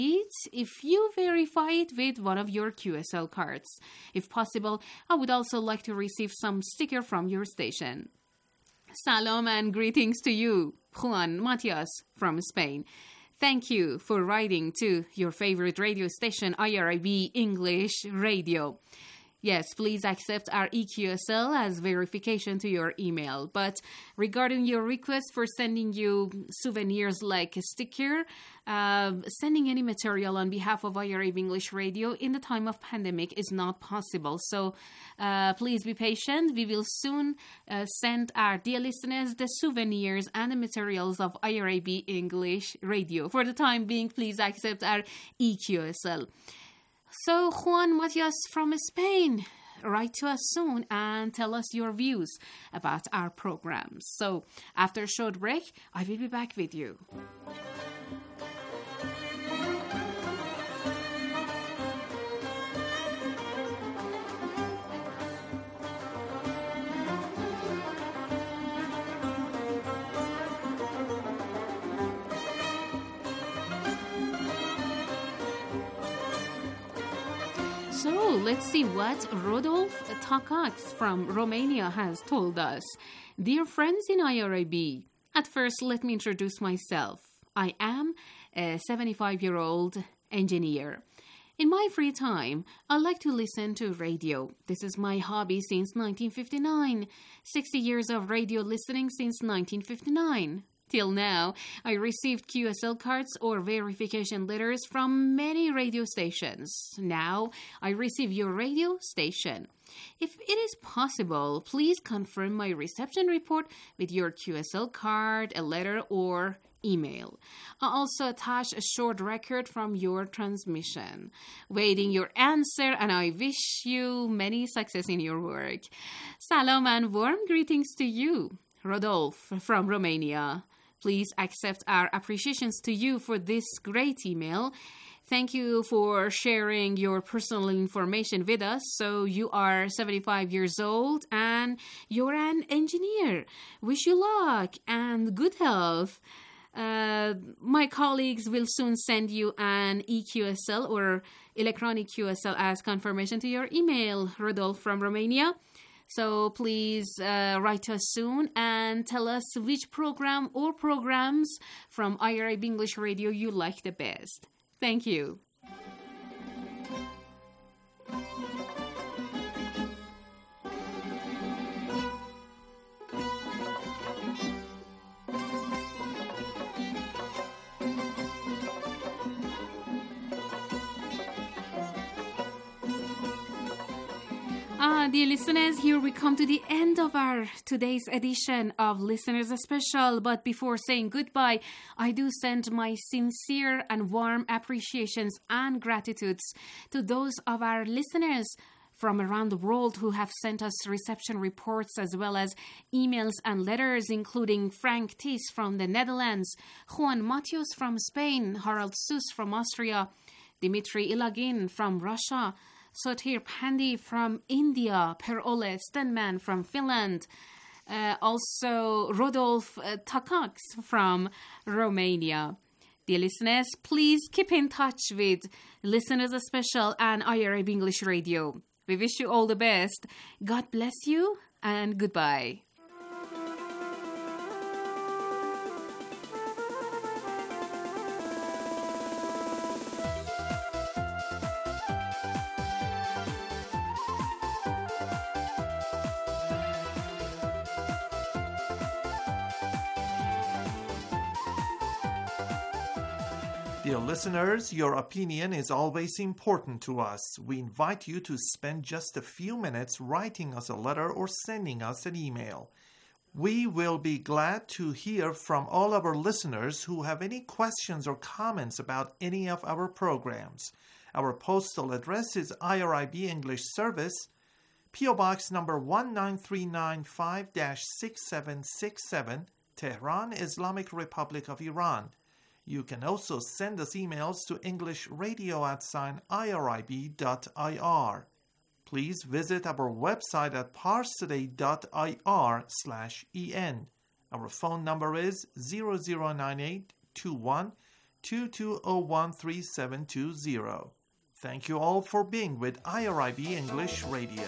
if you verify it with one of your QSL cards. If possible, I would also like to receive some sticker from your station. Salam and greetings to you, Juan Matias from Spain. Thank you for writing to your favorite radio station, IRIB English Radio. Yes, please accept our EQSL as verification to your email. But regarding your request for sending you souvenirs like a sticker, sending any material on behalf of IRIB English Radio in the time of pandemic is not possible. So please be patient. We will soon send our dear listeners the souvenirs and the materials of IRIB English Radio. For the time being, please accept our EQSL. So, Juan Matias from Spain, write to us soon and tell us your views about our programs. So, after a short break, I will be back with you. So let's see what Rodolf Takacs from Romania has told us. Dear friends in IRIB, at first let me introduce myself. I am a 75-year-old engineer. In my free time, I like to listen to radio. This is my hobby since 1959. 60 years of radio listening since 1959. Till now, I received QSL cards or verification letters from many radio stations. Now, I receive your radio station. If it is possible, please confirm my reception report with your QSL card, a letter, or email. I'll also attach a short record from your transmission. Waiting your answer, and I wish you many success in your work. Salam and warm greetings to you, Rodolf from Romania. Please accept our appreciations to you for this great email. Thank you for sharing your personal information with us. So you are 75 years old and you're an engineer. Wish you luck and good health. My colleagues will soon send you an EQSL or electronic QSL as confirmation to your email, Rodolf from Romania. So please write to us soon and tell us which program or programs from IRIB English Radio you like the best. Thank you. Dear listeners, here we come to the end of our today's edition of Listeners Special. But before saying goodbye, I do send my sincere and warm appreciations and gratitudes to those of our listeners from around the world who have sent us reception reports as well as emails and letters, including Frank Tis from the Netherlands, Juan Matios from Spain, Harald Sus from Austria, Dimitri Ilagin from Russia, Sotir Pandi from India, Per-Ole Stenman from Finland, also Rodolf Takacs from Romania. Dear listeners, please keep in touch with Listeners Special and IRIB English Radio. We wish you all the best. God bless you and goodbye. Dear listeners, your opinion is always important to us. We invite you to spend just a few minutes writing us a letter or sending us an email. We will be glad to hear from all our listeners who have any questions or comments about any of our programs. Our postal address is IRIB English Service, P.O. Box number 19395-6767, Tehran, Islamic Republic of Iran. You can also send us emails to englishradio@irib.ir. Please visit our website at parstoday.ir/en. Our phone number is 0098 21 888-220-1320. Thank you all for being with IRIB English Radio.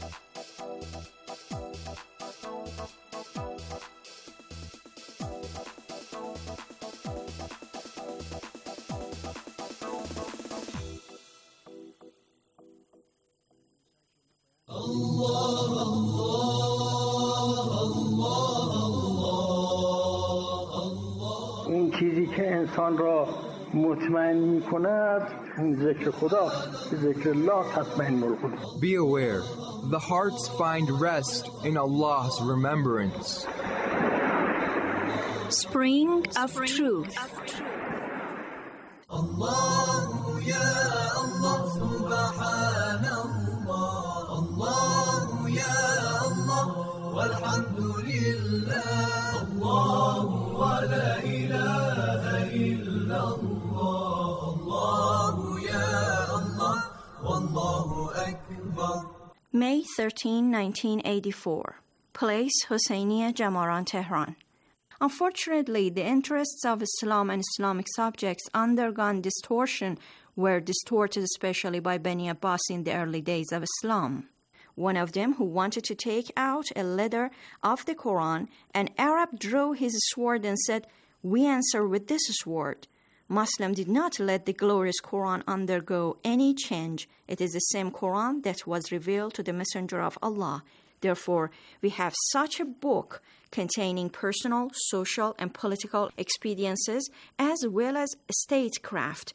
اون چیزی که انسان را مطمئن می کند ذکر خدا، ذکر الله تطمئن القلوب. Be aware, the hearts find rest in Allah's remembrance. Spring of Truth. Allah ya Allah subhanallah, Allah ya Allah walhamdulillah, Allah wa la ilaha illallah, Allah ya Allah wallahu akbar. May 13, 1984. Place Hosseiniya Jamaran, Tehran. Unfortunately, the interests of Islam and Islamic subjects undergone distortion were distorted especially by Bani Abbas in the early days of Islam. One of them, who wanted to take out a letter of the Quran, an Arab drew his sword and said, "We answer with this sword." Muslim did not let the glorious Quran undergo any change. It is the same Quran that was revealed to the Messenger of Allah. Therefore, we have such a book containing personal, social, and political expediences as well as statecraft.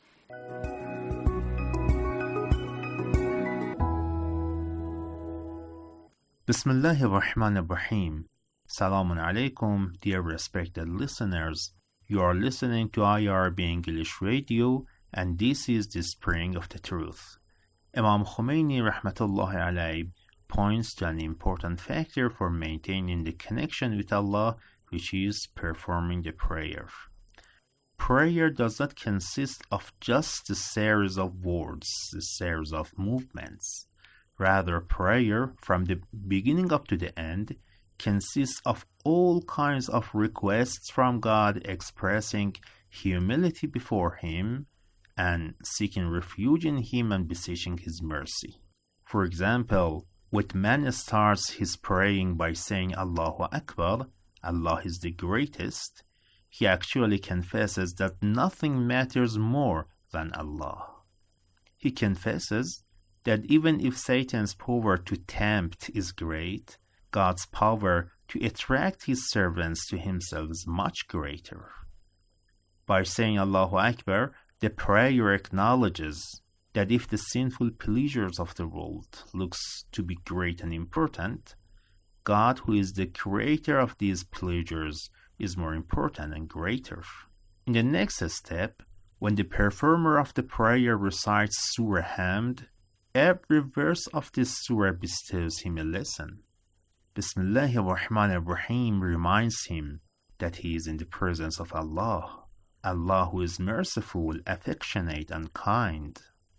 Bismillahir Rahmanir Rahim. Salamun alaikum, dear respected listeners. You are listening to IRB English Radio, and this is the Spring of the Truth. Imam Khomeini Rahmatullahi alayhi points to an important factor for maintaining the connection with Allah, which is performing the prayer. Prayer does not consist of just a series of words, a series of movements. Rather, prayer, from the beginning up to the end, consists of all kinds of requests from God, expressing humility before Him and seeking refuge in Him and beseeching His mercy. For example, when man starts his praying by saying Allahu Akbar, Allah is the greatest, he actually confesses that nothing matters more than Allah. He confesses that even if Satan's power to tempt is great, God's power to attract his servants to himself is much greater. By saying Allahu Akbar, the prayer acknowledges that if the sinful pleasures of the world looks to be great and important, God, who is the creator of these pleasures, is more important and greater. In the next step, when the performer of the prayer recites Surah Hamd, every verse of this surah bestows him a lesson. Bismillahir Rahmanir Rahim reminds him that he is in the presence of Allah, Allah who is merciful, affectionate, and kind.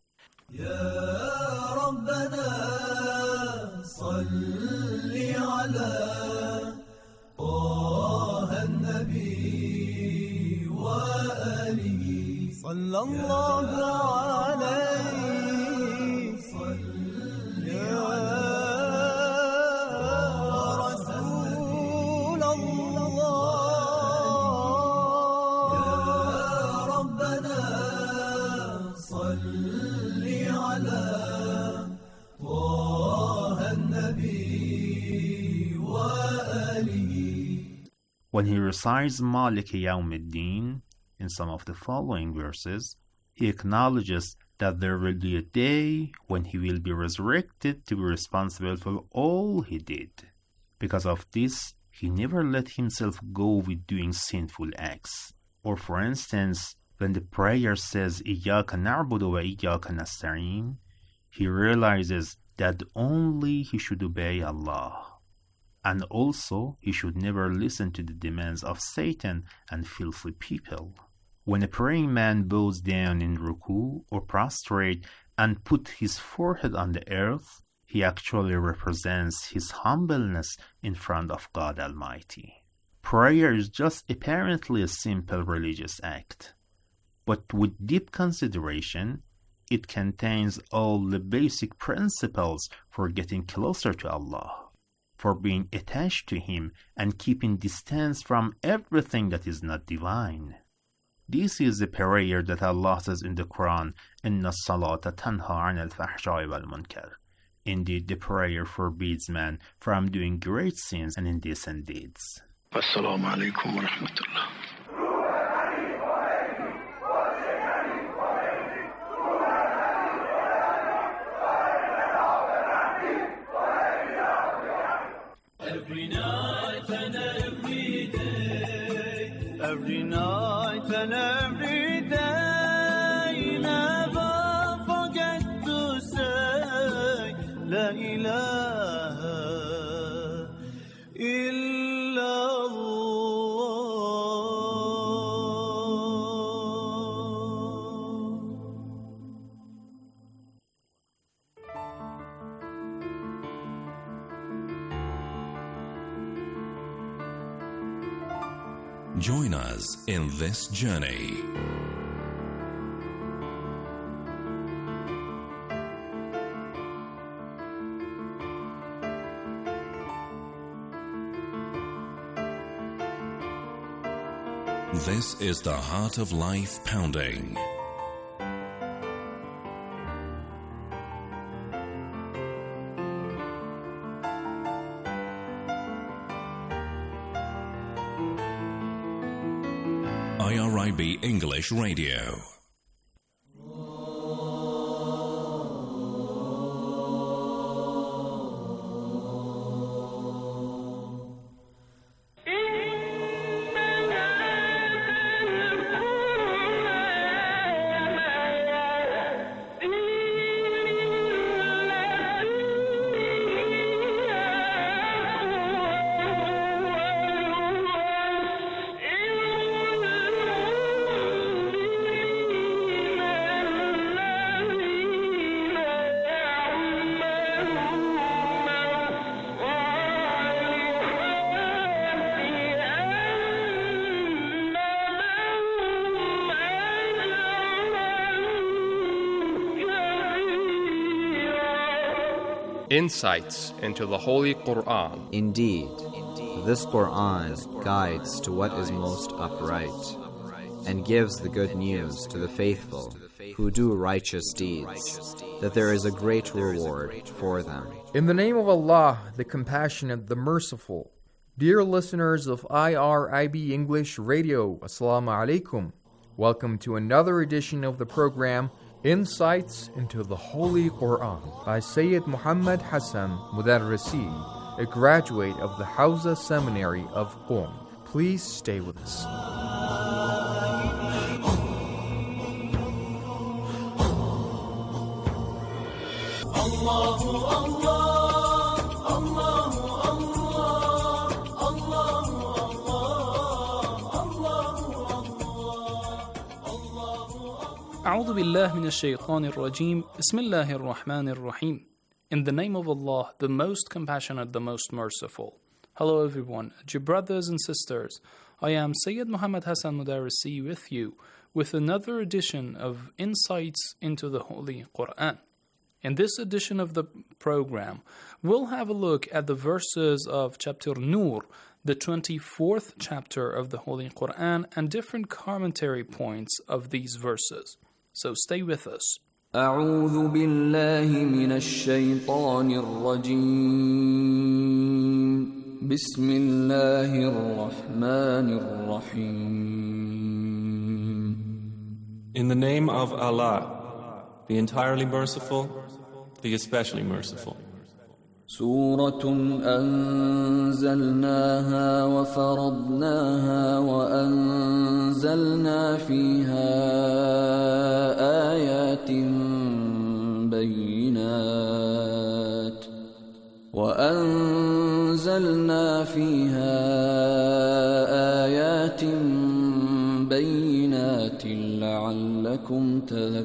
يا ربنا صل على طه النبي وآله صلى الله عليه صل يا رسول الله يا ربنا صل When he recites Maliki Yawmiddin in some of the following verses, he acknowledges that there will be a day when he will be resurrected to be responsible for all he did. Because of this, he never let himself go with doing sinful acts. Or for instance, when the prayer says Iyyaka na'budu wa iyyaka nasta'in, he realizes that only he should obey Allah. And also, he should never listen to the demands of Satan and filthy people. When a praying man bows down in ruku or prostrate and put his forehead on the earth, he actually represents his humbleness in front of God Almighty. Prayer is just apparently a simple religious act. but with deep consideration, it contains all the basic principles for getting closer to Allah, for being attached to Him and keeping distance from everything that is not divine. This is the prayer that Allah says in the Quran, إِنَّ الصَّلَاةَ تَنْهَى عَنِ الْفَحْشَاءِ وَالْمُنْكَرِ. Indeed, the prayer forbids man from doing great sins and indecent deeds. Assalamu alaikum wa rahmatullah. Every night and every day, every night and every day, never forget to say La ilaha illallah. Join us in this journey. This is the Heart of Life Pounding. IRIB English Radio. Insights into the Holy Quran. Indeed, this Quran guides to what is most upright and gives the good news to the faithful who do righteous deeds, that there is a great reward for them. In the name of Allah, the Compassionate, the Merciful. Dear listeners of IRIB English Radio, Assalamu alaikum. Welcome to another edition of the program Insights into the Holy Quran by Sayyid Muhammad Hassan Mudarrisi, a graduate of the Hawza Seminary of Qom. Please stay with us. أعوذ بالله من الشيطان الرجيم بسم الله الرحمن الرحيم. In the name of Allah, the most compassionate, the most merciful. Hello everyone, dear brothers and sisters. I am Sayyid Muhammad Hassan Mudarrisi with you with another edition of Insights into the Holy Quran. In this edition of the program, we'll have a look at the verses of chapter Nur, the 24th chapter of the Holy Quran, and different commentary points of these verses. So stay with us. أعوذ بالله من الشيطان الرجيم بسم الله الرحمن الرحيم. In the name of Allah, the entirely merciful, the especially merciful. سورة أنزلناها وفرضناها وأنزلنا فيها آيات بينات لعلكم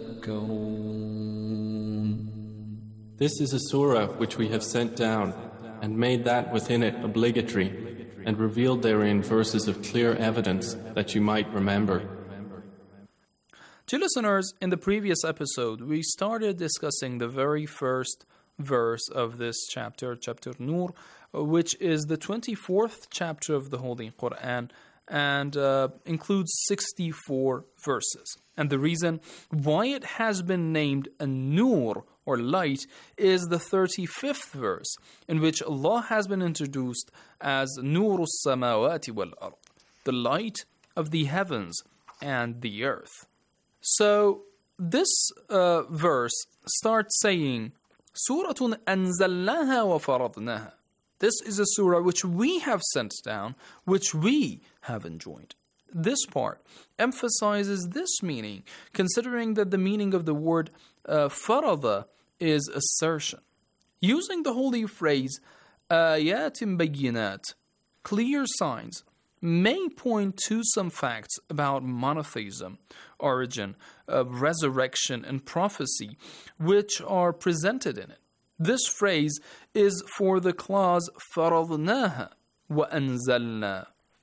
تذكرون. This is a surah which we have sent down and made that within it obligatory and revealed therein verses of clear evidence that you might remember. Dear listeners, in the previous episode, we started discussing the very first verse of this chapter, chapter Nur, which is the 24th chapter of the Holy Quran and includes 64 verses. And the reason why it has been named a Nur, or light, is the 35th verse, in which Allah has been introduced as Nurus Samawati wal Ard, the light of the heavens and the earth. So this verse starts saying, Suratun anzalnaha wa faradnaha. This is a surah which we have sent down, which we have enjoined. This part emphasizes this meaning, considering that the meaning of the word farada is assertion. Using the holy phrase ayatim bayyinat, clear signs, may point to some facts about monotheism, origin, resurrection, and prophecy, which are presented in it. This phrase is for the clause faradnaha wa anzalna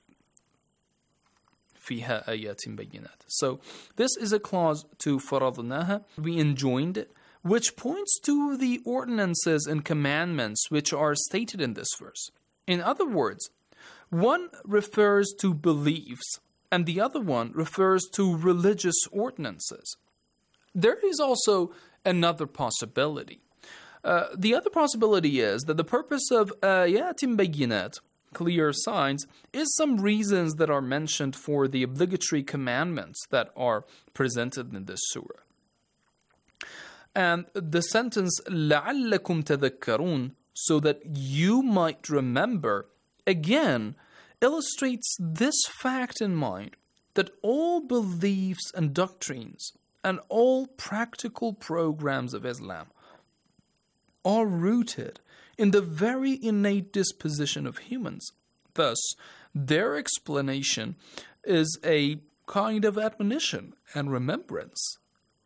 fiha ayatin bayyinat. So this is a clause to faradnaha, we enjoined it, which points to the ordinances and commandments which are stated in this verse. In other words, one refers to beliefs and the other one refers to religious ordinances. There is also another possibility. The other possibility is that the purpose of ayatim bayyinat, clear signs, is some reasons that are mentioned for the obligatory commandments that are presented in this surah. And the sentence لَعَلَّكُمْ تَذَكَّرُونَ, so that you might remember, again illustrates this fact in mind, that all beliefs and doctrines and all practical programs of Islam are rooted in the very innate disposition of humans. Thus, their explanation is a kind of admonition and remembrance.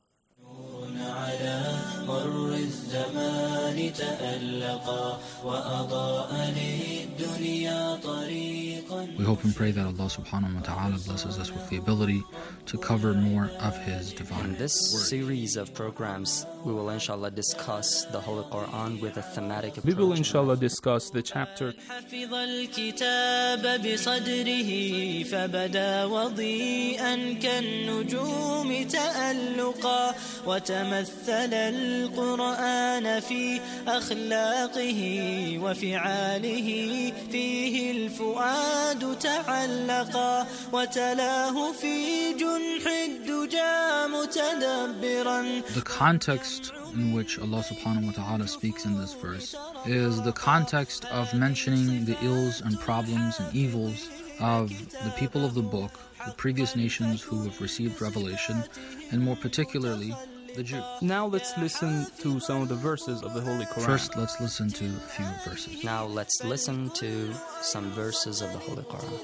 We hope and pray that Allah subhanahu wa ta'ala blesses us with the ability to cover more of His divine In this word. series of programs, we will inshallah discuss the Holy Quran with a thematic approach. We will inshallah discuss the chapter. حفظ الكتاب بصدره فبدا وضيئا كالنجوم تألقا وتمثل القرآن في أخلاقه وفعاله فيه الفؤاد تعلقا وتلاه في جنح الدجى متدبرا. The context in which Allah subhanahu wa ta'ala speaks in this verse is the context of mentioning the ills and problems and evils of the people of the book, the previous nations who have received revelation, and more particularly the Jews. Now let's listen to some of the verses of the Holy Quran. First, let's listen to a few verses. Now let's listen to some verses of the Holy Quran.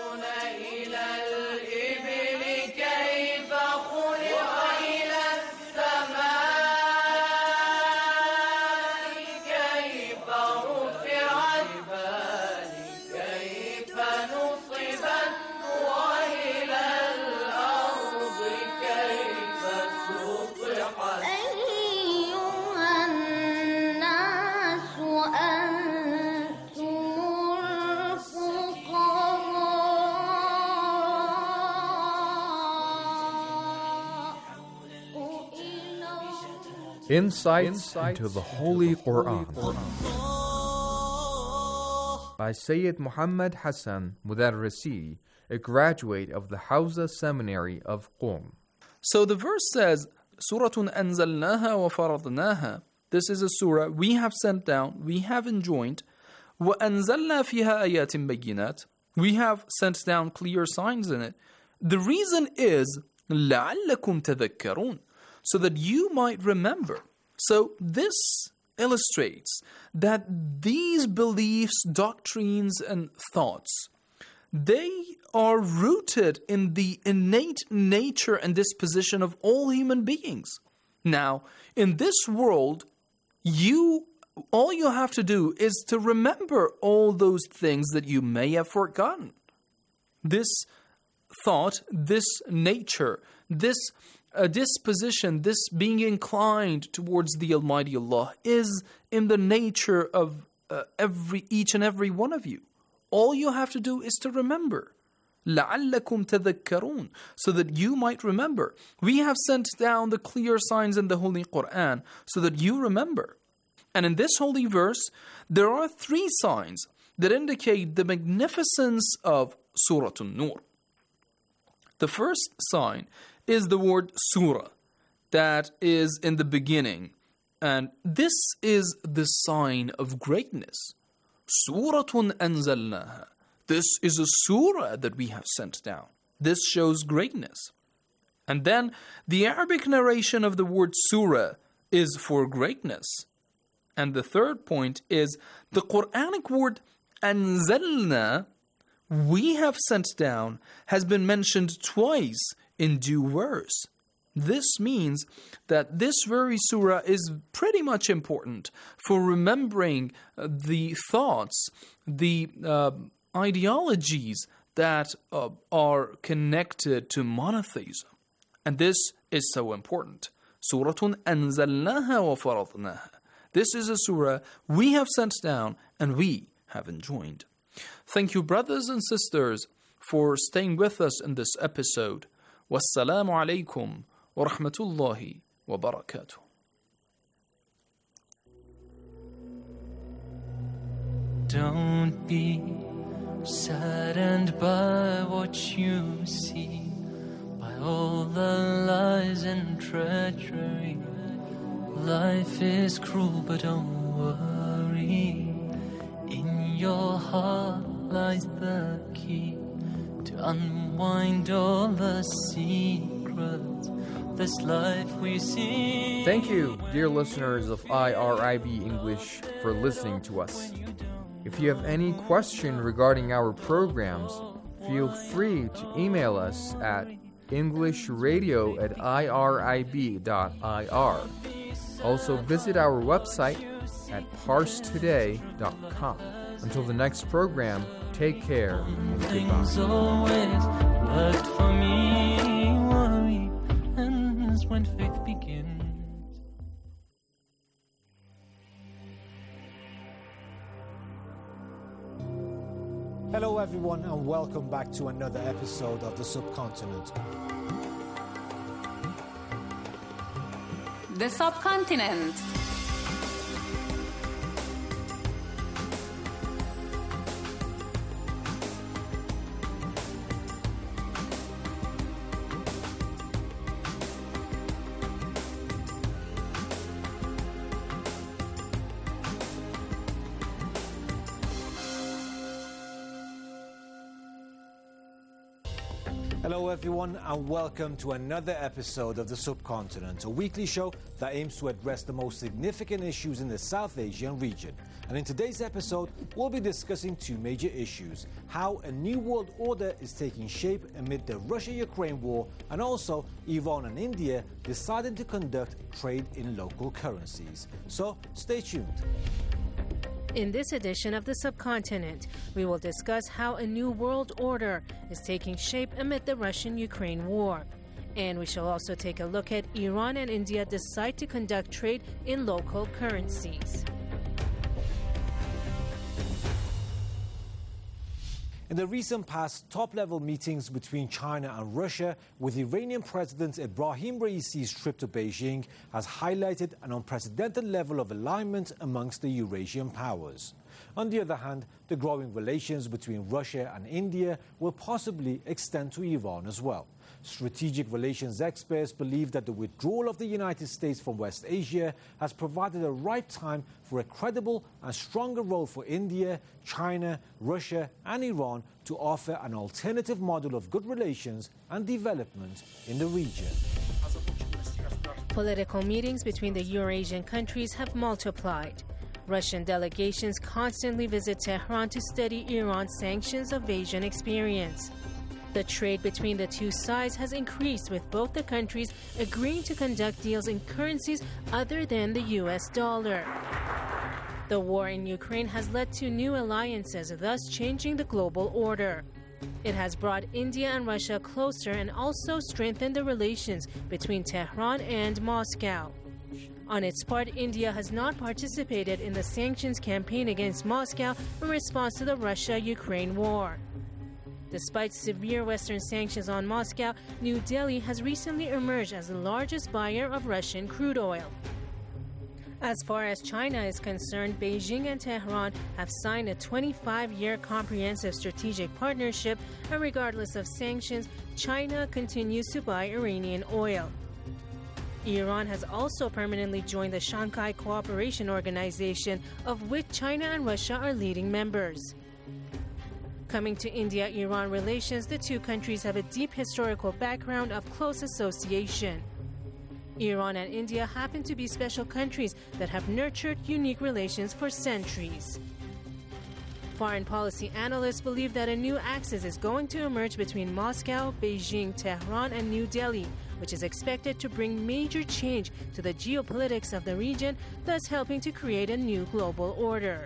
Insights into the Holy Quran by Sayyid Muhammad Hassan Mudarrisi, a graduate of the Hawza Seminary of Qom. So the verse says, Suratun anzalnaha wa faradnaha. This is a surah we have sent down, we have enjoined. Wa anzalna fiha ayatin bayyinat. We have sent down clear signs in it. The reason is لَعَلَّكُمْ تَذَكَّرُونَ, so that you might remember. So this illustrates that these beliefs, doctrines, and thoughts, they are rooted in the innate nature and disposition of all human beings. Now, in this world, all you have to do is to remember all those things that you may have forgotten. This thought, this nature, this disposition, this being inclined towards the Almighty Allah is in the nature of each and every one of you. All you have to do is to remember. لَعَلَّكُمْ تَذَكَّرُونَ, so that you might remember. We have sent down the clear signs in the Holy Quran so that you remember. And in this holy verse, there are 3 signs that indicate the magnificence of Surah An-Nur. The first sign is the word surah that is in the beginning. And this is the sign of greatness. Suratun anzalnaha. This is a surah that we have sent down. This shows greatness. And then the Arabic narration of the word surah is for greatness. And the third point is the Quranic word anzalna, we have sent down, has been mentioned twice in due verse. This means that this very surah is pretty much important for remembering the thoughts, the ideologies that are connected to monotheism. And this is so important. Suratun anzalnaha wa faradnaha. This is a surah we have sent down and we have enjoined. Thank you, brothers and sisters, for staying with us in this episode. Wassalamu alaikum wa rahmatullahi wa barakatuh. Don't be saddened by what you see, by all the lies and treachery. Life is cruel, but don't worry. In your heart lies the key to unwind all the secrets of this life we see. Thank you, dear listeners of IRIB English, for listening to us. If you have any question regarding our programs, feel free to email us at englishradio@irib.ir. Also visit our website at parstoday.com. Until the next program, take care and goodbye. Things always worked for me. Worry ends when faith begins. Hello everyone and welcome back to another episode of The Subcontinent. The Subcontinent. Hello everyone and welcome to another episode of The Subcontinent, a weekly show that aims to address the most significant issues in the South Asian region. And in today's episode, we'll be discussing 2 major issues: how a new world order is taking shape amid the Russia-Ukraine war, and also Iran and India deciding to conduct trade in local currencies. So stay tuned. In this edition of The Subcontinent, we will discuss how a new world order is taking shape amid the Russian-Ukraine war. And we shall also take a look at Iran and India decide to conduct trade in local currencies. In the recent past, top-level meetings between China and Russia with Iranian President Ebrahim Raisi's trip to Beijing has highlighted an unprecedented level of alignment amongst the Eurasian powers. On the other hand, the growing relations between Russia and India will possibly extend to Iran as well. Strategic relations experts believe that the withdrawal of the United States from West Asia has provided a right time for a credible and stronger role for India, China, Russia and Iran to offer an alternative model of good relations and development in the region. Political meetings between the Eurasian countries have multiplied. Russian delegations constantly visit Tehran to study Iran's sanctions evasion experience. The trade between the two sides has increased, with both the countries agreeing to conduct deals in currencies other than the US dollar. The war in Ukraine has led to new alliances, thus changing the global order. It has brought India and Russia closer and also strengthened the relations between Tehran and Moscow. On its part, India has not participated in the sanctions campaign against Moscow in response to the Russia-Ukraine war. Despite severe Western sanctions on Moscow, New Delhi has recently emerged as the largest buyer of Russian crude oil. As far as China is concerned, Beijing and Tehran have signed a 25-year comprehensive strategic partnership, and regardless of sanctions, China continues to buy Iranian oil. Iran has also permanently joined the Shanghai Cooperation Organization, of which China and Russia are leading members. Coming to India-Iran relations, the two countries have a deep historical background of close association. Iran and India happen to be special countries that have nurtured unique relations for centuries. Foreign policy analysts believe that a new axis is going to emerge between Moscow, Beijing, Tehran, and New Delhi, which is expected to bring major change to the geopolitics of the region, thus helping to create a new global order.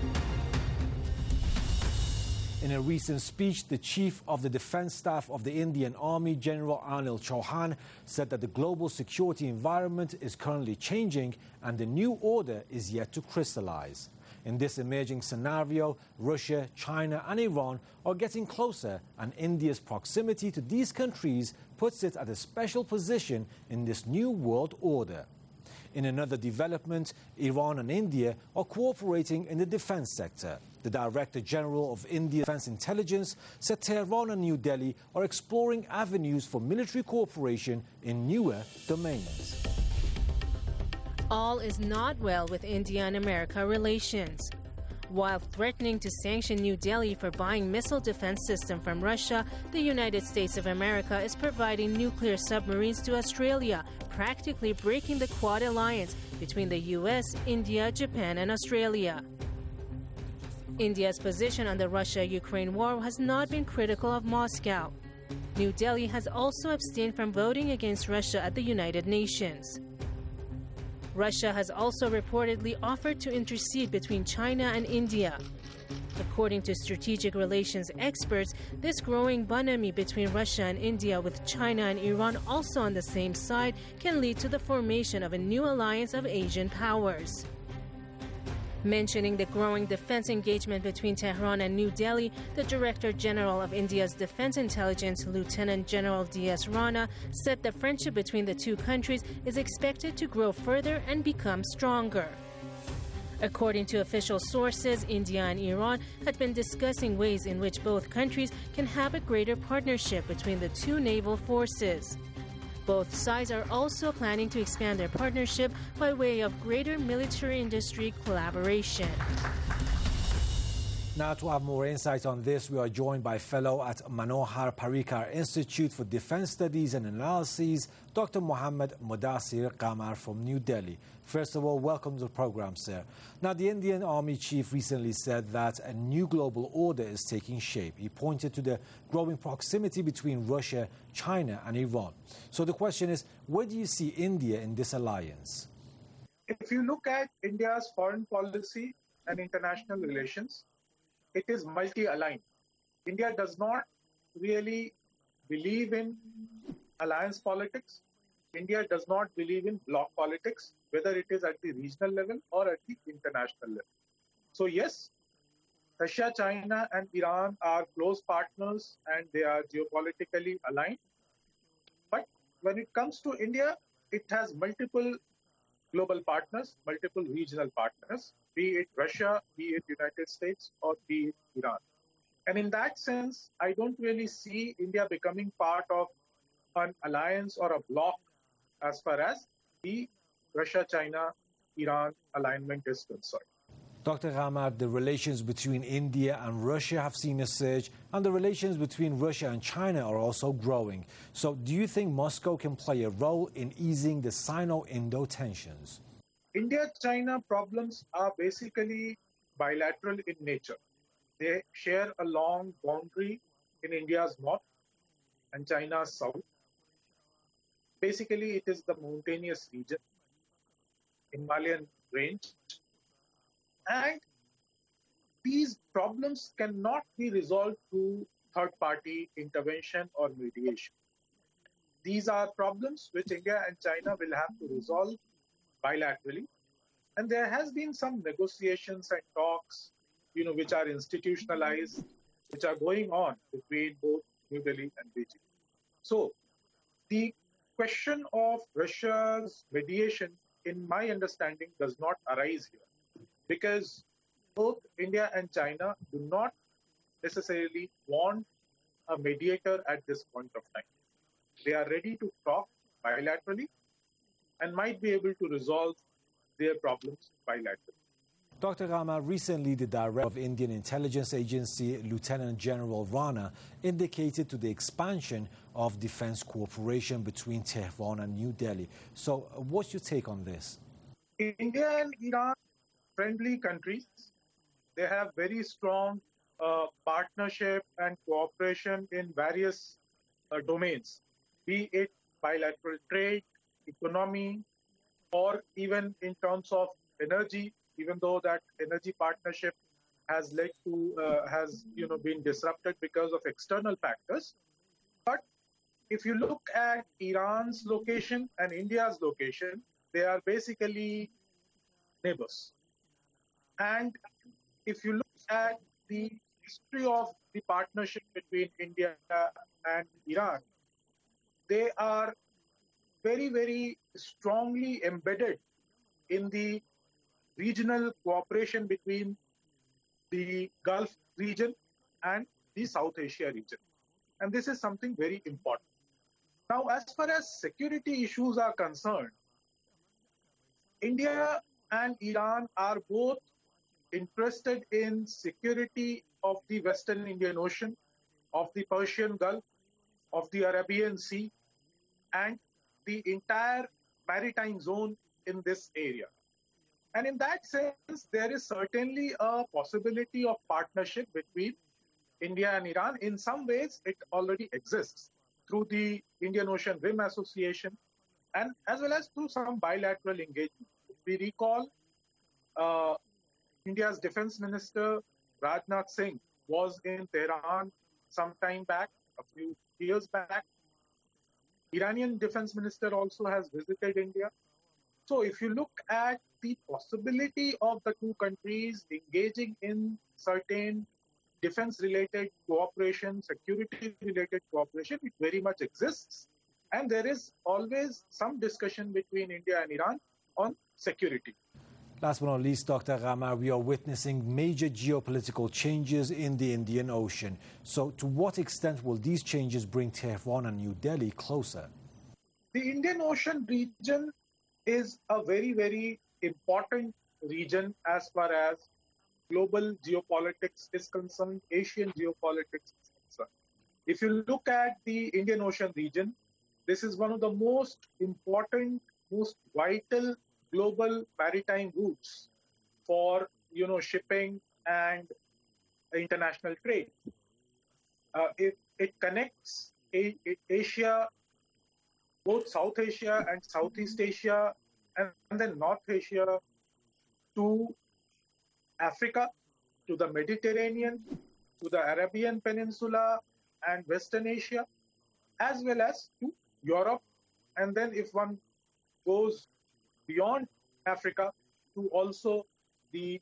In a recent speech, the Chief of the Defense Staff of the Indian Army, General Anil Chauhan, said that the global security environment is currently changing and the new order is yet to crystallize. In this emerging scenario, Russia, China, and Iran are getting closer, and India's proximity to these countries puts it at a special position in this new world order. In another development, Iran and India are cooperating in the defense sector. The Director General of India's Defense Intelligence said Tehran and New Delhi are exploring avenues for military cooperation in newer domains. All is not well with India and America relations. While threatening to sanction New Delhi for buying missile defense system from Russia, the United States of America is providing nuclear submarines to Australia, practically breaking the Quad alliance between the US, India, Japan, and Australia. India's position on the Russia-Ukraine war has not been critical of Moscow. New Delhi has also abstained from voting against Russia at the United Nations. Russia has also reportedly offered to intercede between China and India. According to strategic relations experts, this growing bonhomie between Russia and India, with China and Iran also on the same side, can lead to the formation of a new alliance of Asian powers. Mentioning the growing defense engagement between Tehran and New Delhi, the Director General of India's Defense Intelligence, Lieutenant General D.S. Rana, said the friendship between the two countries is expected to grow further and become stronger. According to official sources, India and Iran had been discussing ways in which both countries can have a greater partnership between the two naval forces. Both sides are also planning to expand their partnership by way of greater military industry collaboration. Now, to have more insight on this, we are joined by fellow at Manohar Parrikar Institute for Defense Studies and Analyses, Dr. Mohammad Mudassir Qamar from New Delhi. First of all, welcome to the program, sir. Now, the Indian Army Chief recently said that a new global order is taking shape. He pointed to the growing proximity between Russia, China, and Iran. So the question is, where do you see India in this alliance? If you look at India's foreign policy and international relations, it is multi-aligned. India does not really believe in alliance politics. India does not believe in bloc politics, whether it is at the regional level or at the international level. So yes, Russia, China, and Iran are close partners and they are geopolitically aligned. But when it comes to India, it has multiple global partners, multiple regional partners, be it Russia, be it United States, or be it Iran. And in that sense, I don't really see India becoming part of an alliance or a bloc as far as the Russia-China-Iran alignment is concerned. Dr. Qamar, the relations between India and Russia have seen a surge, and the relations between Russia and China are also growing. So do you think Moscow can play a role in easing the Sino-Indo tensions? India-China problems are basically bilateral in nature. They share a long boundary in India's north and China's south. Basically, it is the mountainous region, Himalayan range. And these problems cannot be resolved through third-party intervention or mediation. These are problems which India and China will have to resolve bilaterally. And there has been some negotiations and talks, which are institutionalized, which are going on between both New Delhi and Beijing. So the question of Russia's mediation, in my understanding, does not arise here, because both India and China do not necessarily want a mediator at this point of time. They are ready to talk bilaterally and might be able to resolve their problems bilaterally. Dr. Rama, recently the director of Indian Intelligence Agency, Lieutenant General Rana, indicated to the expansion of defense cooperation between Tehran and New Delhi. So what's your take on this? India and Iran, friendly countries, they have very strong partnership and cooperation in various domains, be it bilateral trade, economy, or even in terms of energy, even though that energy partnership has led to, been disrupted because of external factors. But if you look at Iran's location and India's location, they are basically neighbors. And if you look at the history of the partnership between India and Iran, they are very, very strongly embedded in the regional cooperation between the Gulf region and the South Asia region. And this is something very important. Now, as far as security issues are concerned, India and Iran are both interested in security of the Western Indian Ocean, of the Persian Gulf, of the Arabian Sea, and the entire maritime zone in this area. And in that sense, there is certainly a possibility of partnership between India and Iran. In some ways, it already exists through the Indian Ocean Rim Association and as well as through some bilateral engagement. If we recall, India's Defense Minister Rajnath Singh was in Tehran some time back, a few years back. Iranian Defense Minister also has visited India. So if you look at the possibility of the two countries engaging in certain defense-related cooperation, security-related cooperation, it very much exists. And there is always some discussion between India and Iran on security. Last but not least, Dr. Rama, we are witnessing major geopolitical changes in the Indian Ocean. So to what extent will these changes bring Tehran and New Delhi closer? The Indian Ocean region is a very, very important region as far as global geopolitics is concerned, Asian geopolitics is concerned. If you look at the Indian Ocean region, this is one of the most important, most vital global maritime routes for, shipping and international trade. It connects Asia, both South Asia and Southeast Asia, and then North Asia to Africa, to the Mediterranean, to the Arabian Peninsula and Western Asia, as well as to Europe. And then if one goes beyond Africa to also the,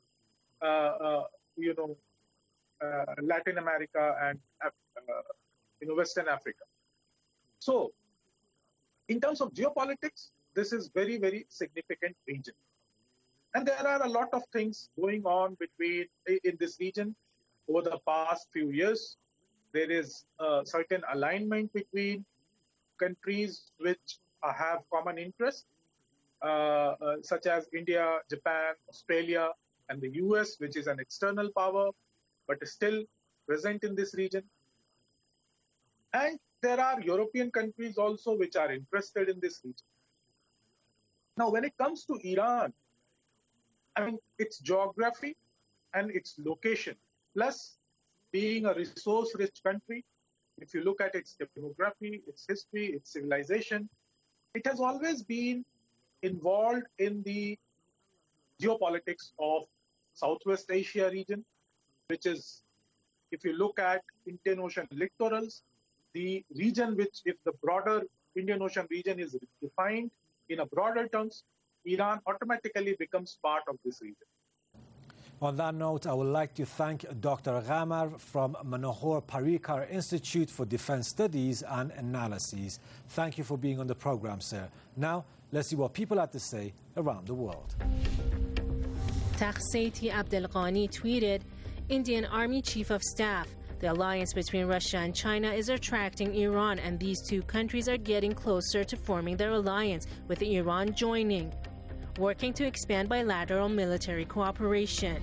Latin America and, Western Africa. So in terms of geopolitics, this is very, very significant region. And there are a lot of things going on in this region over the past few years. There is a certain alignment between countries which have common interests, such as India, Japan, Australia, and the US, which is an external power, but is still present in this region. And there are European countries also which are interested in this region. Now, when it comes to Iran, its geography and its location, plus being a resource-rich country, if you look at its demography, its history, its civilization, it has always been involved in the geopolitics of Southwest Asia region, which is if you look at Indian Ocean littorals, the region which, if the broader Indian Ocean region is defined in a broader terms, Iran automatically becomes part of this region. On that note, I would like to thank Dr. Ghamar from Manohar Parrikar Institute for Defense Studies and Analyses. Thank you for being on the program, sir. Now, let's see what people have to say around the world. Takhseiti Abdelghani tweeted, Indian Army Chief of Staff, the alliance between Russia and China is attracting Iran, and these two countries are getting closer to forming their alliance, with Iran joining, working to expand bilateral military cooperation.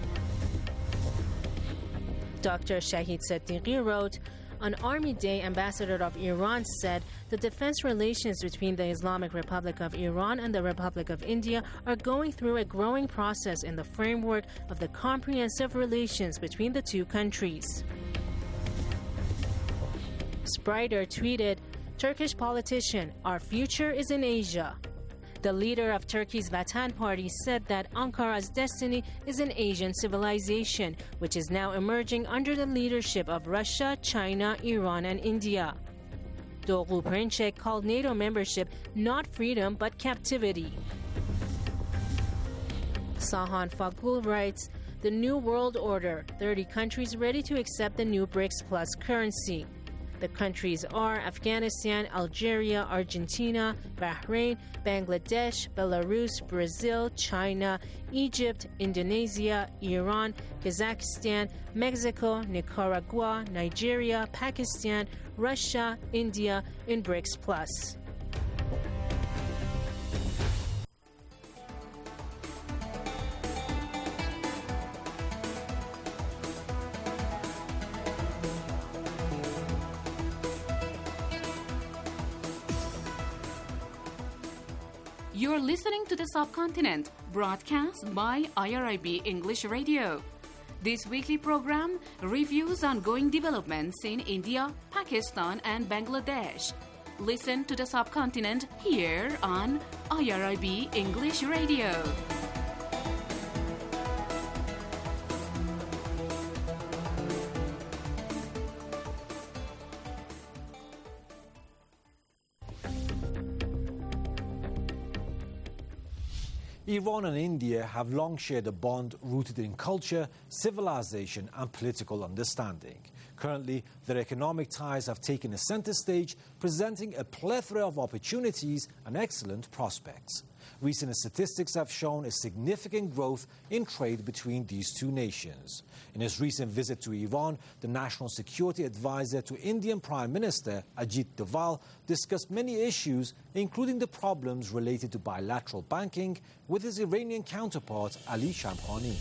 Dr. Shahid Siddiqui wrote, on Army Day, Ambassador of Iran said the defense relations between the Islamic Republic of Iran and the Republic of India are going through a growing process in the framework of the comprehensive relations between the two countries. Sprider tweeted, Turkish politician, our future is in Asia. The leader of Turkey's Vatan Party said that Ankara's destiny is an Asian civilization, which is now emerging under the leadership of Russia, China, Iran, and India. Doğu Perinçek called NATO membership not freedom but captivity. Sahan Fagul writes, the New World Order, 30 countries ready to accept the new BRICS Plus currency. The countries are Afghanistan, Algeria, Argentina, Bahrain, Bangladesh, Belarus, Brazil, China, Egypt, Indonesia, Iran, Kazakhstan, Mexico, Nicaragua, Nigeria, Pakistan, Russia, India in BRICS Plus. You're listening to The Subcontinent, broadcast by IRIB English Radio. This weekly program reviews ongoing developments in India, Pakistan, and Bangladesh. Listen to The Subcontinent here on IRIB English Radio. Iran and India have long shared a bond rooted in culture, civilization, and political understanding. Currently, their economic ties have taken a center stage, presenting a plethora of opportunities and excellent prospects. Recent statistics have shown a significant growth in trade between these two nations. In his recent visit to Iran, the National Security Advisor to Indian Prime Minister Ajit Doval discussed many issues, including the problems related to bilateral banking, with his Iranian counterpart Ali Shamkhani.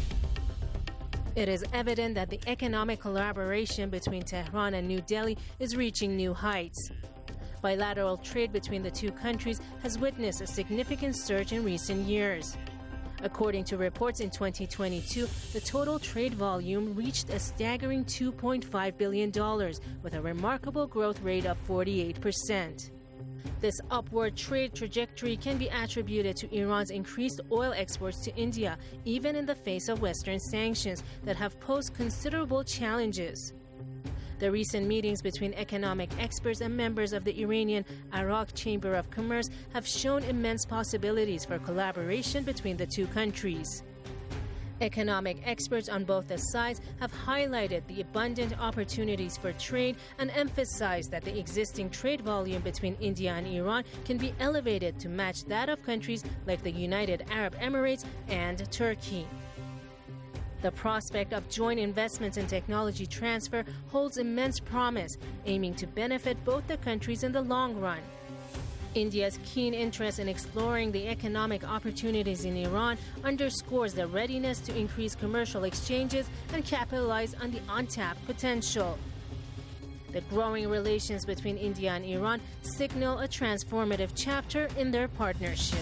It is evident that the economic collaboration between Tehran and New Delhi is reaching new heights. Bilateral trade between the two countries has witnessed a significant surge in recent years. According to reports in 2022, the total trade volume reached a staggering $2.5 billion, with a remarkable growth rate of 48%. This upward trade trajectory can be attributed to Iran's increased oil exports to India, even in the face of Western sanctions that have posed considerable challenges. The recent meetings between economic experts and members of the Iranian Arak Chamber of Commerce have shown immense possibilities for collaboration between the two countries. Economic experts on both the sides have highlighted the abundant opportunities for trade and emphasized that the existing trade volume between India and Iran can be elevated to match that of countries like the United Arab Emirates and Turkey. The prospect of joint investments and technology transfer holds immense promise, aiming to benefit both the countries in the long run. India's keen interest in exploring the economic opportunities in Iran underscores their readiness to increase commercial exchanges and capitalize on the untapped potential. The growing relations between India and Iran signal a transformative chapter in their partnership.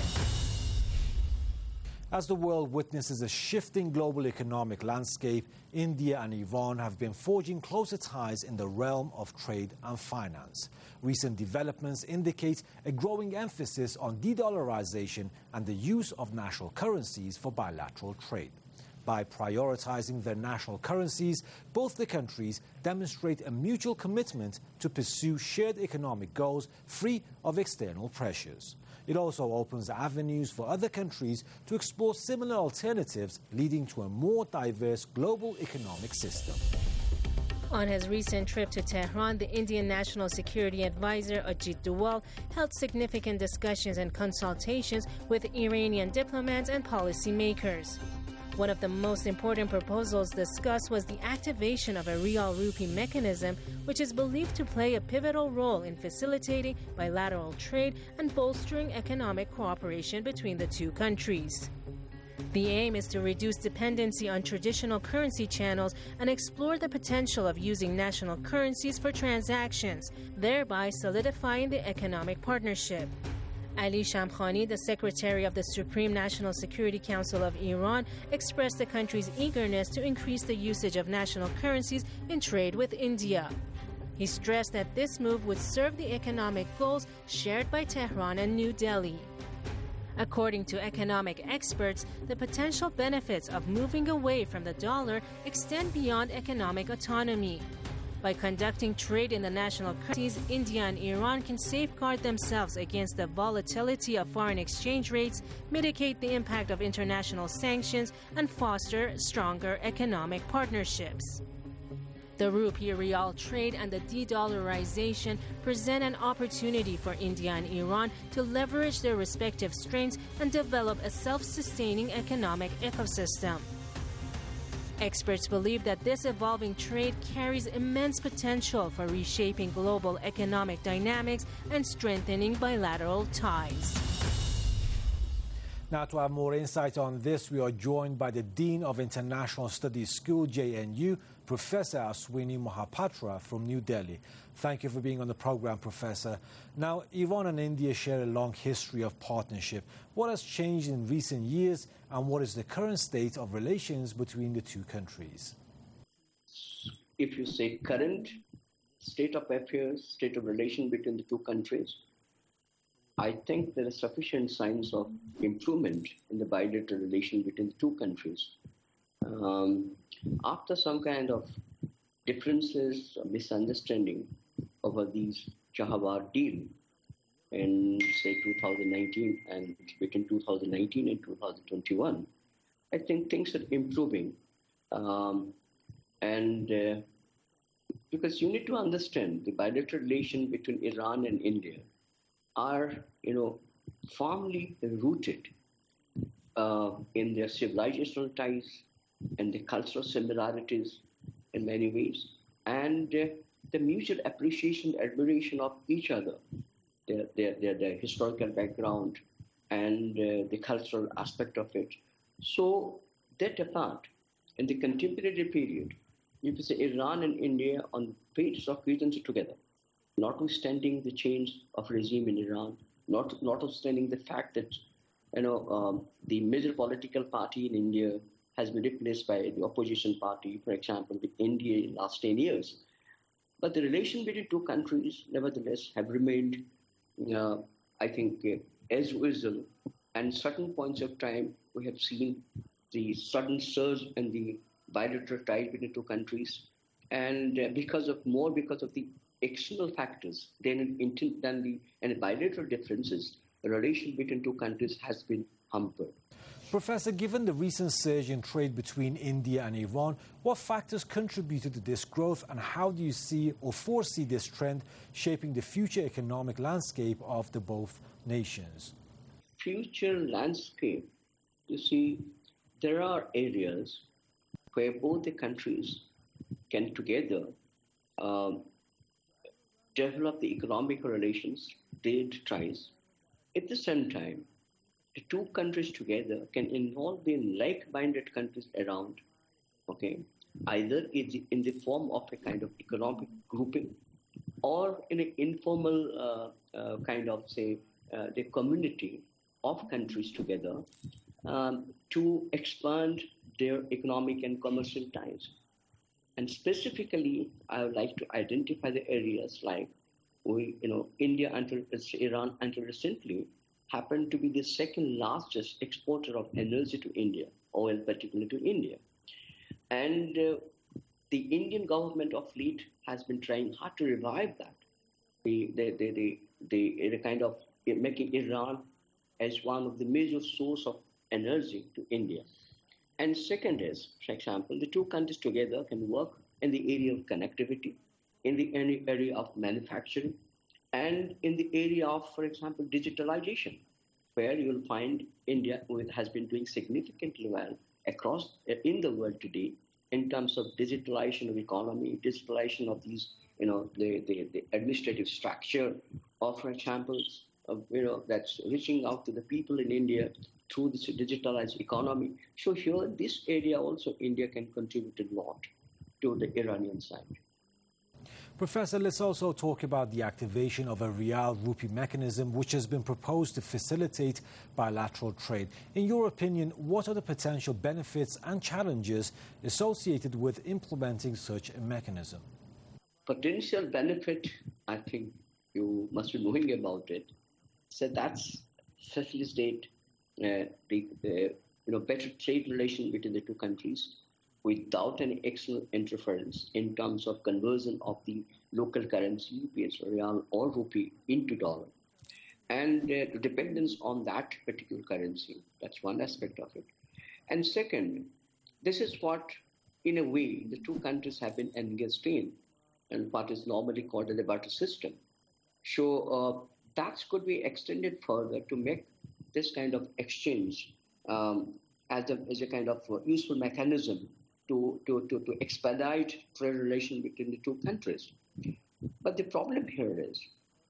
As the world witnesses a shifting global economic landscape, India and Iran have been forging closer ties in the realm of trade and finance. Recent developments indicate a growing emphasis on de-dollarization and the use of national currencies for bilateral trade. By prioritizing their national currencies, both the countries demonstrate a mutual commitment to pursue shared economic goals free of external pressures. It also opens avenues for other countries to explore similar alternatives, leading to a more diverse global economic system. On his recent trip to Tehran, the Indian National Security Advisor Ajit Doval held significant discussions and consultations with Iranian diplomats and policymakers. One of the most important proposals discussed was the activation of a Riyal Rupee mechanism, which is believed to play a pivotal role in facilitating bilateral trade and bolstering economic cooperation between the two countries. The aim is to reduce dependency on traditional currency channels and explore the potential of using national currencies for transactions, thereby solidifying the economic partnership. Ali Shamkhani, the Secretary of the Supreme National Security Council of Iran, expressed the country's eagerness to increase the usage of national currencies in trade with India. He stressed that this move would serve the economic goals shared by Tehran and New Delhi. According to economic experts, the potential benefits of moving away from the dollar extend beyond economic autonomy. By conducting trade in the national currencies, India and Iran can safeguard themselves against the volatility of foreign exchange rates, mitigate the impact of international sanctions, and foster stronger economic partnerships. The rupee-rial trade and the de-dollarization present an opportunity for India and Iran to leverage their respective strengths and develop a self-sustaining economic ecosystem. Experts believe that this evolving trade carries immense potential for reshaping global economic dynamics and strengthening bilateral ties. Now, to have more insight on this, we are joined by the Dean of International Studies School, JNU, Professor Aswini Mohapatra from New Delhi. Thank you for being on the program, Professor. Now, Iran and India share a long history of partnership. What has changed in recent years, and what is the current state of relations between the two countries? If you say current state of affairs, state of relation between the two countries, I think there are sufficient signs of improvement in the bilateral relation between the two countries. After some kind of differences or misunderstanding over these Jahabad deal in, say, 2019 and between 2019 and 2021, I think things are improving. Because you need to understand the bilateral relation between Iran and India are, firmly rooted in their civilizational ties and the cultural similarities in many ways, and the mutual appreciation, admiration of each other, their historical background and the cultural aspect of it. So that apart, in the contemporary period, you could say Iran and India on various occasions together, notwithstanding the change of regime in Iran, notwithstanding the fact that the major political party in India has been replaced by the opposition party, for example, the India in the last 10 years. But the relation between two countries, nevertheless, have remained, I think, as usual. And certain points of time, we have seen the sudden surge in the bilateral ties between two countries. And because of the external factors than the bilateral differences, the relation between two countries has been hampered. Professor, given the recent surge in trade between India and Iran, what factors contributed to this growth, and how do you see or foresee this trend shaping the future economic landscape of the both nations? Future landscape, you see, there are areas where both the countries can together develop the economic relations, trade ties. At the same time, the two countries together can involve the like-minded countries around, either in the form of a kind of economic grouping or in an informal the community of countries together to expand their economic and commercial ties. And specifically, I would like to identify the areas like India Iran until recently happen to be the second largest exporter of energy to India, oil particularly to India. And the Indian government of late has been trying hard to revive that. They kind of making Iran as one of the major source of energy to India. And second is, for example, the two countries together can work in the area of connectivity, in the area of manufacturing, and in the area of, for example, digitalization, where you'll find India has been doing significantly well across in the world today in terms of digitalization of economy, digitalization of these, the administrative structure, or for example, that's reaching out to the people in India through this digitalized economy. So here, this area also, India can contribute a lot to the Iranian side. Professor, let's also talk about the activation of a Riyal-Rupee mechanism which has been proposed to facilitate bilateral trade. In your opinion, what are the potential benefits and challenges associated with implementing such a mechanism? Potential benefit, I think you must be knowing about it. So that's facilitate better trade relation between the two countries without any external interference in terms of conversion of the local currency, be it Riyal or Rupee, into dollar. And the dependence on that particular currency, that's one aspect of it. And second, this is what, in a way, the two countries have been engaged in, and what is normally called the barter system. So that could be extended further to make this kind of exchange as a kind of useful mechanism to expedite trade relation between the two countries. But the problem here is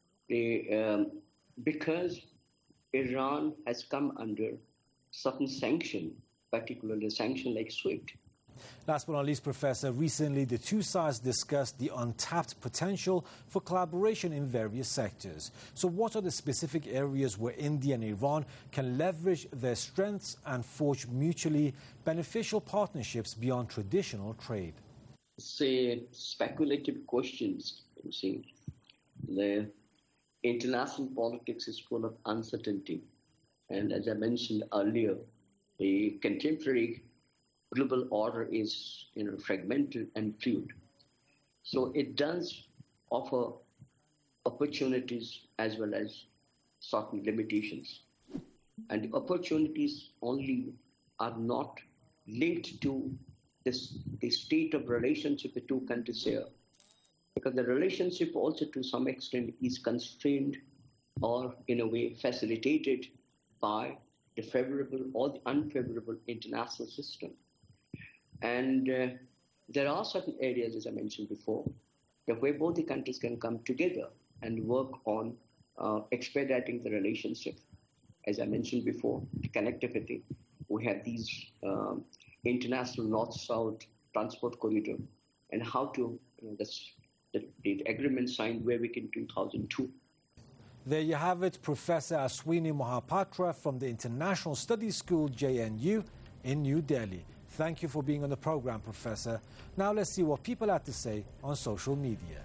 because Iran has come under certain sanction, particularly sanction like SWIFT. Last but not least, Professor, recently the two sides discussed the untapped potential for collaboration in various sectors. So what are the specific areas where India and Iran can leverage their strengths and forge mutually beneficial partnerships beyond traditional trade? Say speculative questions, you see. The international politics is full of uncertainty. And as I mentioned earlier, the contemporary global order is fragmented and fluid. So it does offer opportunities as well as certain limitations. And the opportunities only are not linked to the state of relationship the two countries share. Because the relationship also to some extent is constrained or in a way facilitated by the favorable or the unfavorable international system. And there are certain areas, as I mentioned before, where both the countries can come together and work on expediting the relationship. As I mentioned before, the connectivity. We have these international north-south transport corridor, and how to, the agreement signed way back in 2002. There you have it, Professor Aswini Mohapatra from the International Studies School, JNU, in New Delhi. Thank you for being on the program, Professor. Now let's see what people have to say on social media.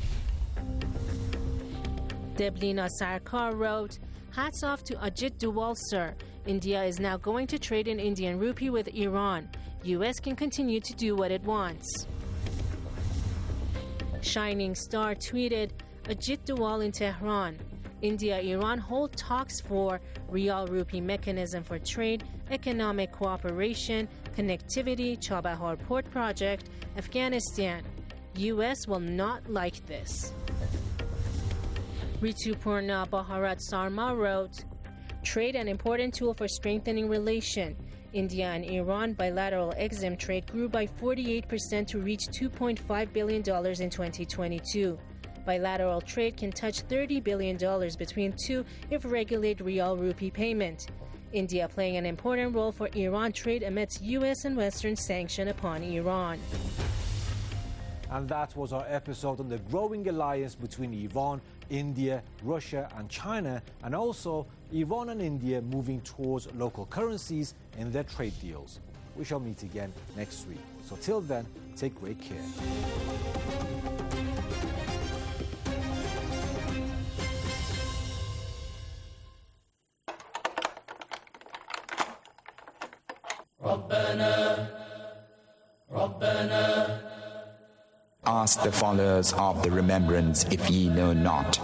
Deblina Sarkar wrote, "Hats off to Ajit Doval, sir. India is now going to trade in Indian rupee with Iran. US can continue to do what it wants." Shining Star tweeted, "Ajit Doval in Tehran. India-Iran hold talks for Riyal-Rupee mechanism for trade, economic cooperation, connectivity, Chabahar Port Project, Afghanistan. U.S. will not like this." Ritupurna Bharat Sarma wrote, "Trade an important tool for strengthening relation. India and Iran bilateral EXIM trade grew by 48% to reach $2.5 billion in 2022. Bilateral trade can touch $30 billion between two if regulate Riyal-Rupee payment. India playing an important role for Iran trade amidst U.S. and Western sanction upon Iran." And that was our episode on the growing alliance between Iran, India, Russia and China, and also Iran and India moving towards local currencies in their trade deals. We shall meet again next week. So till then, take great care. Ask the followers of the remembrance if ye know not.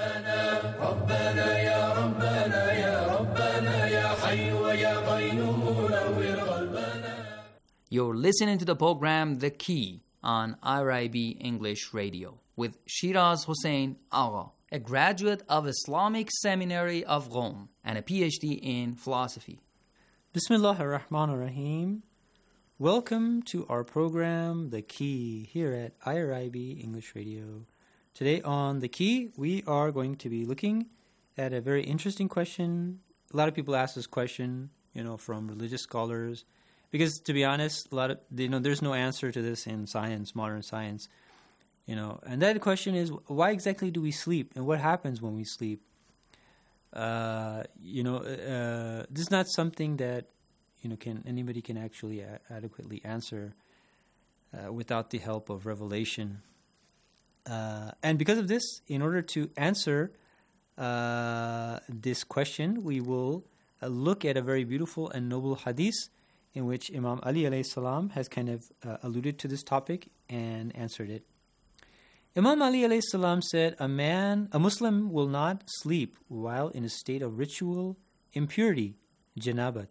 You're listening to the program The Key on IRIB English Radio with Shiraz Hussain Agha, a graduate of Islamic Seminary of Rome and a PhD in philosophy. Bismillah ar-Rahman ar-Rahim. Welcome to our program, The Key, here at IRIB English Radio. Today on The Key, we are going to be looking at a very interesting question. A lot of people ask this question, from religious scholars, because to be honest, there's no answer to this in science, modern science. And that question is, why exactly do we sleep, and what happens when we sleep? This is not something that anybody can actually adequately answer without the help of revelation. And because of this, in order to answer this question, we will look at a very beautiful and noble hadith in which Imam Ali alayhi salam has kind of alluded to this topic and answered it. Imam Ali alayhi salam said, a Muslim will not sleep while in a state of ritual impurity, janabat.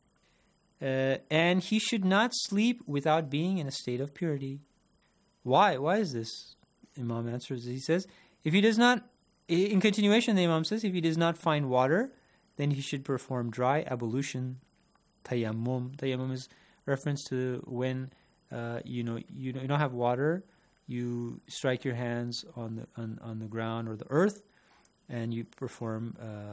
And he should not sleep without being in a state of purity. Why? Why is this? Imam answers, he says, if he does not, in continuation the Imam says, if he does not find water, then he should perform dry ablution, tayammum. Tayammum is reference to when you don't have water, you strike your hands on the ground or the earth, and you perform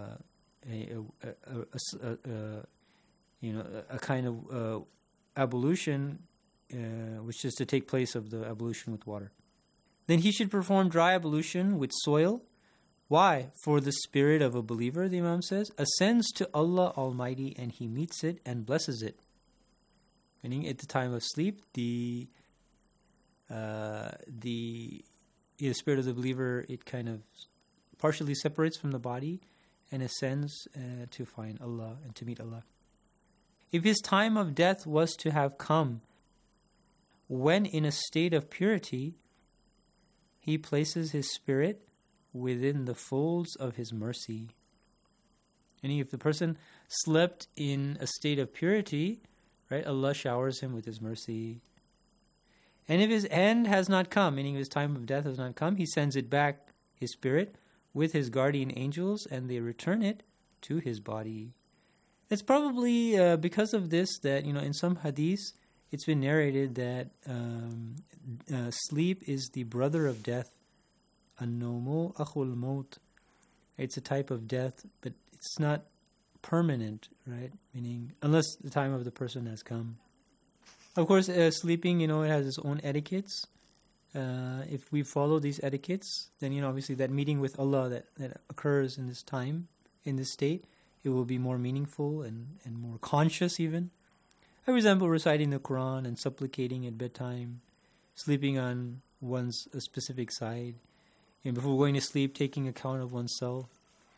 a kind of ablution, which is to take place of the ablution with water. Then he should perform dry ablution with soil. Why? For the spirit of a believer, the Imam says, ascends to Allah Almighty and he meets it and blesses it. Meaning at the time of sleep, the spirit of the believer, it kind of partially separates from the body and ascends to find Allah and to meet Allah. If his time of death was to have come when in a state of purity, he places his spirit within the folds of his mercy. And if the person slept in a state of purity, right, Allah showers him with his mercy. And if his end has not come, meaning his time of death has not come, he sends it back, his spirit, with his guardian angels, and they return it to his body. It's probably because of this that, in some hadiths, it's been narrated that sleep is the brother of death. An-nawmu akhul maut. It's a type of death, but it's not permanent, right? Meaning, unless the time of the person has come. Of course, sleeping, it has its own etiquettes. If we follow these etiquettes, then, obviously that meeting with Allah that occurs in this time, in this state, it will be more meaningful and more conscious even. For example, reciting the Quran and supplicating at bedtime, sleeping on one's specific side, and before going to sleep, taking account of oneself,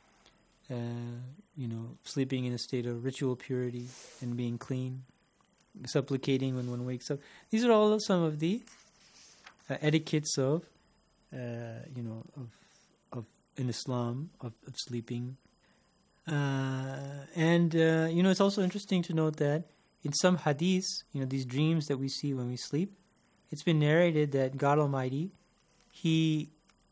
sleeping in a state of ritual purity and being clean, supplicating when one wakes up. These are all some of the etiquettes of in Islam of sleeping. It's also interesting to note that in some hadiths, these dreams that we see when we sleep, it's been narrated that God Almighty, He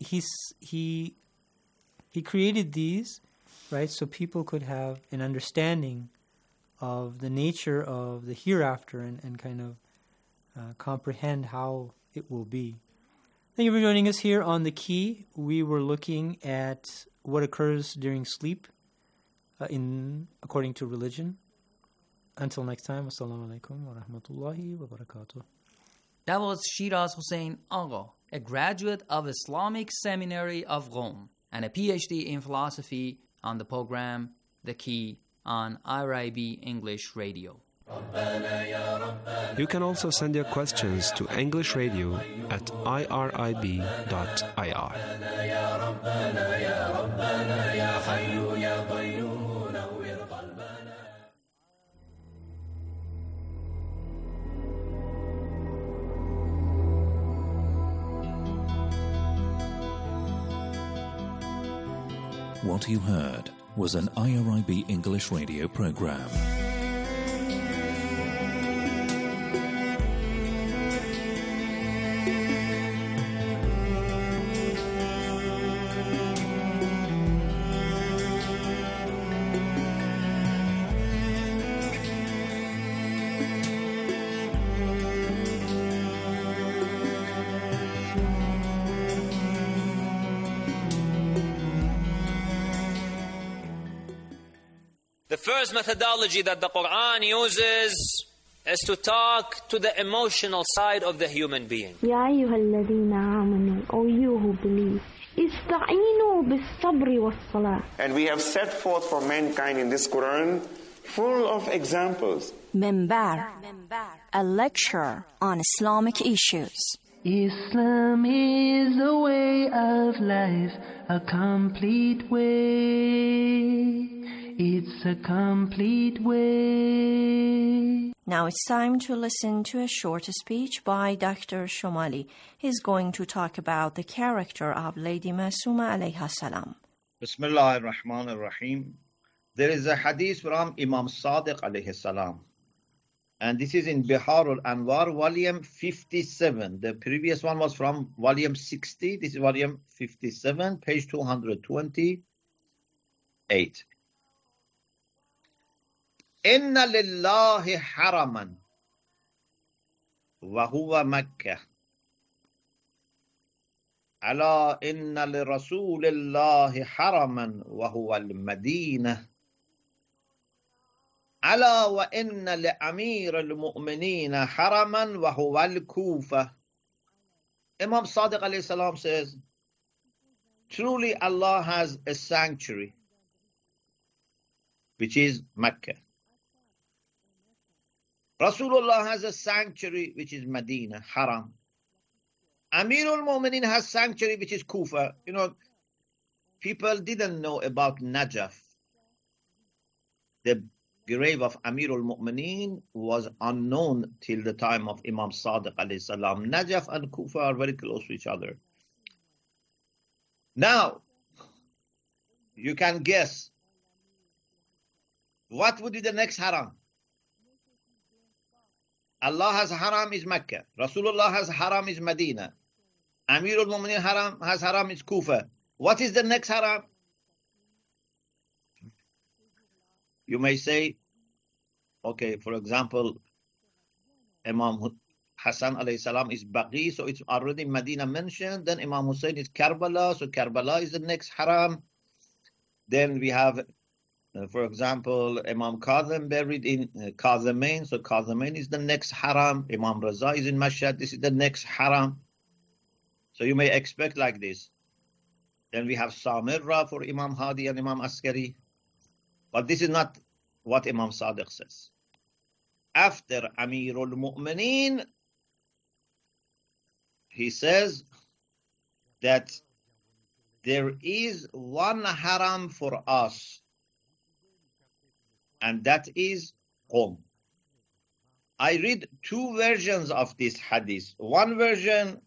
created these, right, so people could have an understanding of the nature of the hereafter and kind of comprehend how it will be. Thank you for joining us here on The Key. We were looking at what occurs during sleep according to religion. Until next time, Assalamu alaikum wa rahmatullahi wa barakatuh. That was Shiraz Hussain Agha, a graduate of Islamic Seminary of Rome and a PhD in philosophy, on the program The Key on IRIB English Radio. You can also send your questions to English Radio at irib.ir. What you heard was an IRIB English radio program. The first methodology that the Quran uses is to talk to the emotional side of the human being. يا أيها الذين آمنوا, O you who believe, استعينوا بالصبر والصلاة. And we have set forth for mankind in this Quran full of examples. Minbar, a lecture on Islamic issues. Islam is a way of life, a complete way. It's a complete way. Now it's time to listen to a short speech by Dr. Shomali. He's going to talk about the character of Lady Masuma alayha salam. Bismillah ar-Rahman ar-Rahim. There is a hadith from Imam Sadiq alayhi salam. And this is in Bihar al-Anwar, volume 57. The previous one was from volume 60. This is volume 57, page 228. Inna lillahi haraman wa huwa Makkah. Ala inna li rasulillahi haraman wa huwa al-Madinah. Ala wa inna li amir al-mu'minina haraman wa huwa al-Kufa. Imam Sadiq alayhi salam says, truly Allah has a sanctuary, which is Mecca. Rasulullah has a sanctuary, which is Medina, Haram. Amirul Mu'minin has sanctuary, which is Kufa. You know, people didn't know about Najaf. The grave of Amirul Mu'minin was unknown till the time of Imam Sadiq alayhi salam. Najaf and Kufa are very close to each other. Now, you can guess, what would be the next haram? Allah has haram is Mecca. Rasulullah has haram is Medina. Amirul Mu'minin has haram is Kufa. What is the next haram? You may say, okay, for example, Imam Hassan alayhi salam is Baqi, so it's already Medina mentioned. Then Imam Hussein is Karbala, so Karbala is the next haram. Then we have, for example, Imam Kazim buried in Kazimain, so Kazimain is the next haram. Imam Raza is in Mashhad, this is the next haram. So you may expect like this. Then we have Samirra for Imam Hadi and Imam Askari. But this is not what Imam Sadiq says. After Amirul Mu'mineen, he says that there is one haram for us, and that is Qum. I read two versions of this hadith. One version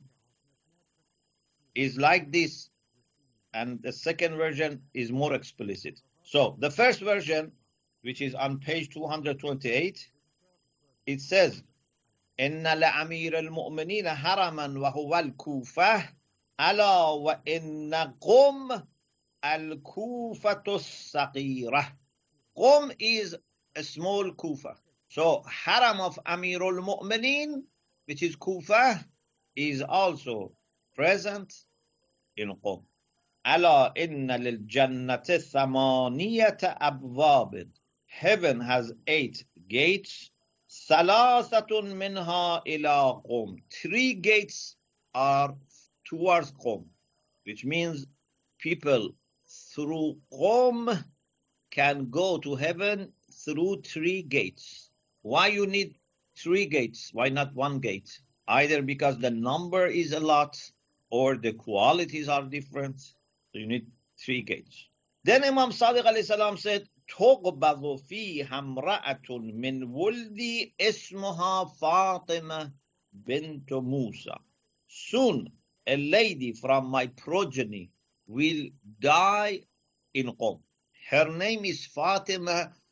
is like this, and the second version is more explicit. So the first version, which is on page 228, it says, Inna la'amir al-mu'minina haraman wa huwa al-Kufah, ala wa inna Qum al-Kufatu as-Saqirah. Qum is a small Kufa. So haram of Amirul Mu'minin, which is Kufa, is also present in Qum. Ala inna lil jannati thamaniyata abwabin. Heaven has 8 gates. Salasatun minha ila Qum. 3 gates are towards Qum, which means people through Qum can go to heaven through 3 gates. Why you need 3 gates? Why not 1 gate? Either because the number is a lot or the qualities are different. So you need 3 gates. Then Imam Sadiq alayhi salam said, تُغْبَضُ فِيهَا امْرَأَةٌ مِّنْ وُلْدِي اسْمُهَا فَاطِمَةٌ بِنْتُ مُوسَى. Soon a lady from my progeny will die in Qom. Her name is Fatima